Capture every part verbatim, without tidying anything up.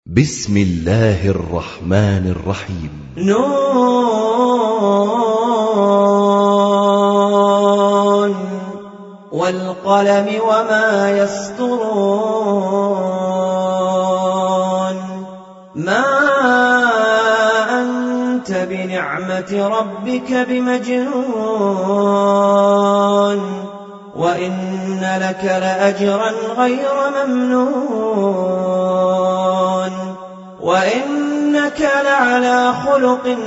بسم الله الرحمن الرحيم. نون والقلم وما يسطرون ما أنت بنعمة ربك بمجنون وإن لك لأجرا غير ممنون وإنك لعلى خلق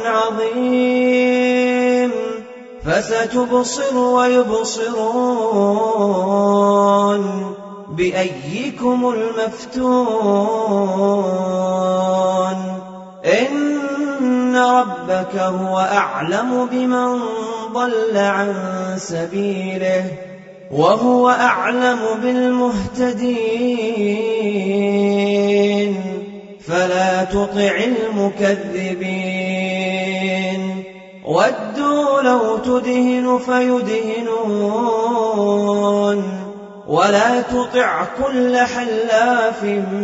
عظيم فستبصر ويبصرون بأيكم المفتون إن ربك هو أعلم بمن ضل عن سبيله وهو أعلم بالمهتدين فلا تطع المكذبين ودوا لو تدهن فيدهنون ولا تطع كل حلاف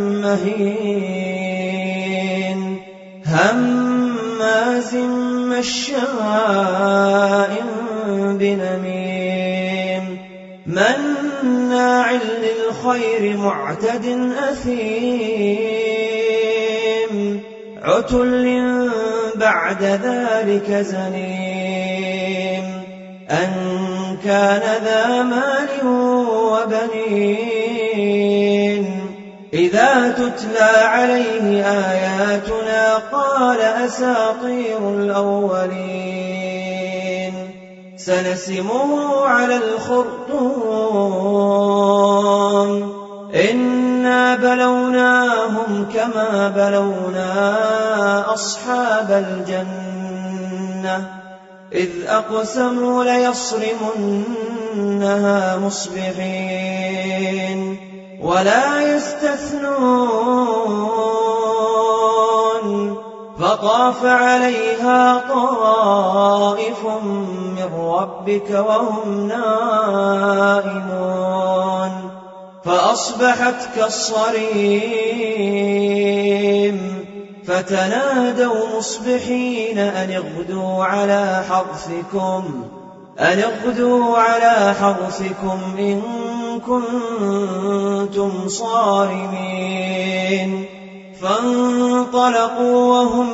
مهين هماز مشاء بنميم مناع للخير معتد أثيم عتل بعد ذلك زنيم أن كان ذا مال وبنين إذا تتلى عليه آياتنا قال أساطير الأولين سنسمه على الخرطوم إنا بلوناهم كما بلونا أصحاب الجنة إذ أقسموا ليصرمنها مصبحين ولا يستثنون فطاف عليها طائف من ربك وهم نائمون فأصبحت كالصريم فتنادوا مصبحين أن اغدوا على حرثكم أن اغدوا على حرثكم إن كنتم صارمين فانطلقوا وهم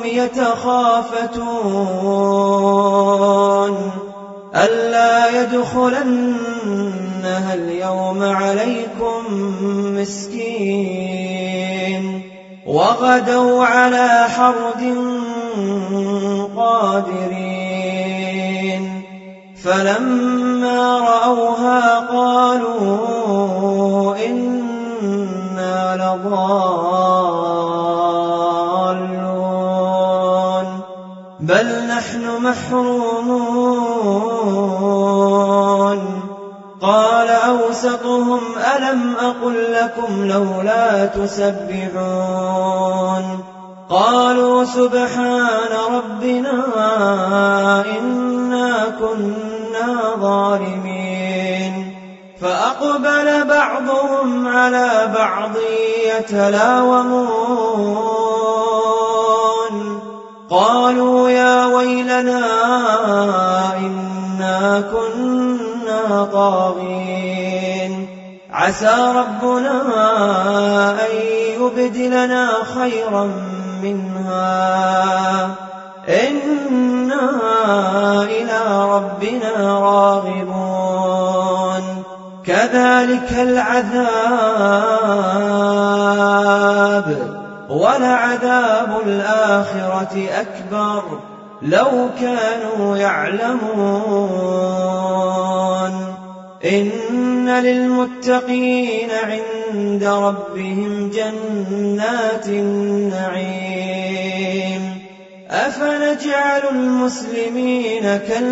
يتخافتون ألا يدخلنها اليوم عليكم مسكين وغدوا على حرد قادرين فلما رأوها قالوا إنا لضالون بل نحن محرومون قال أوسطهم ألم أقل لكم لولا تسبحون قالوا سبحان ربنا إنا كنا ظالمين فأقبل بعضهم على بعض يتلاومون قالوا يا ويلنا إنا كنا طاغين عسى ربنا أن يبدلنا خيرا منها إنا إلى ربنا راغبون كذلك العذاب ولعذاب الآخرة أكبر لو كانوا يعلمون إن للمتقين عند ربهم جنات النعيم أفنجعل المسلمين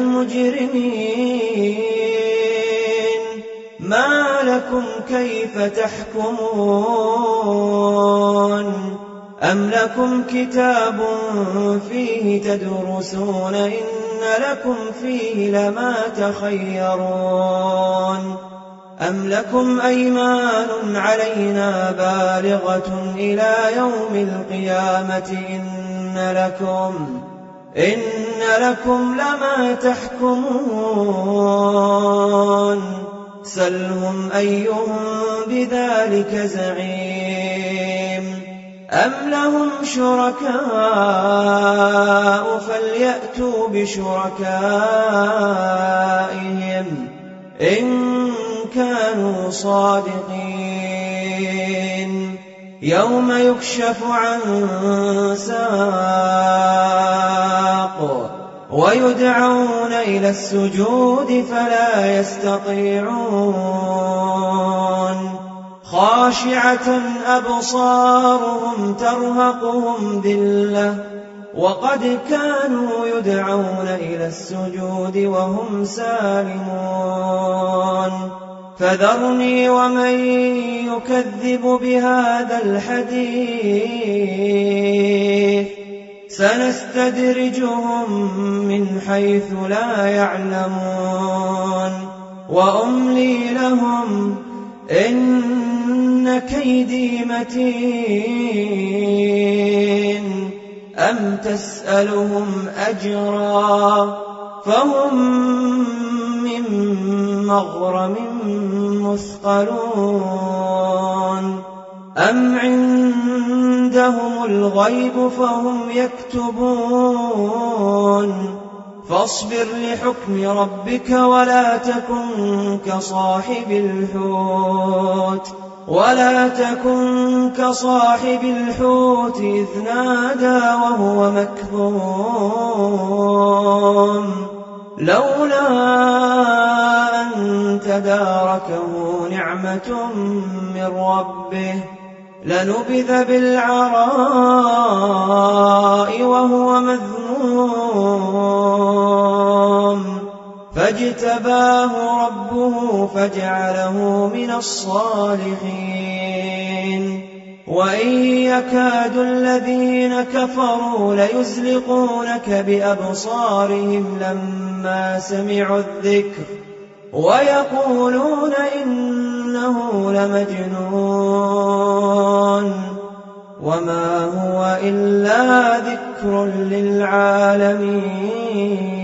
كالمجرمين ما لكم كيف تحكمون أم لكم كتاب فيه تدرسون إن لكم فيه لما تخيرون أم لكم أيمان علينا بالغة إلى يوم القيامة إن لكم إن لكم لما تحكمون سلهم أيهم بذلك زعيم أم لهم شركاء فليأتوا بشركائهم إن كانوا صادقين يوم يكشف عن ساق ويدعون إلى السجود فلا يستطيعون خاشعة أبصارهم ترهقهم ذلة وقد كانوا يدعون إلى السجود وهم سالمون فذرني ومن يكذب بهذا الحديث سنستدرجهم من حيث لا يعلمون وأملي لهم إن كيدي متين أم تسألهم أجرا فهم من مغرم مثقلون أم عندهم الغيب فهم يكتبون فاصبر لحكم ربك ولا تكن كصاحب الحوت ولا تكن كصاحب الحوت إذ نادى وهو مكظوم لولا أن تداركه نعمة من ربه لنبذ بالعراء وهو مذموم فاجتباه ربه فجعله من الصالحين وإن يكاد الذين كفروا ليزلقونك بأبصارهم لما سمعوا الذكر ويقولون إنه لمجنون وما هو إلا ذكر للعالمين.